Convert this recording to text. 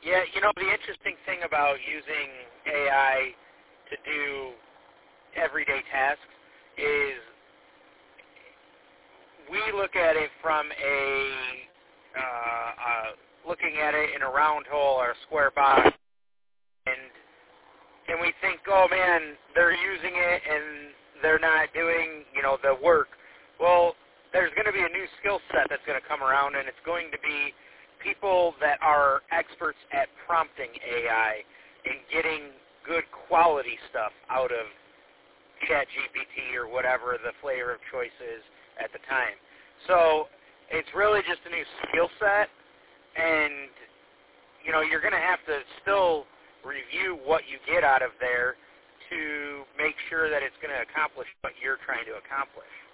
Yeah, the interesting thing about using AI to do everyday tasks is we look at it from looking at it in a round hole or a square box, and we think, oh man, they're using it and they're not doing, the work. Well, there's going to be a new skill set that's going to come around, and it's going to be people that are experts at prompting AI and getting good quality stuff out of ChatGPT or whatever the flavor of choice is at the time. So it's really just a new skill set, and you're going to have to still review what you get out of there to make sure that it's going to accomplish what you're trying to accomplish.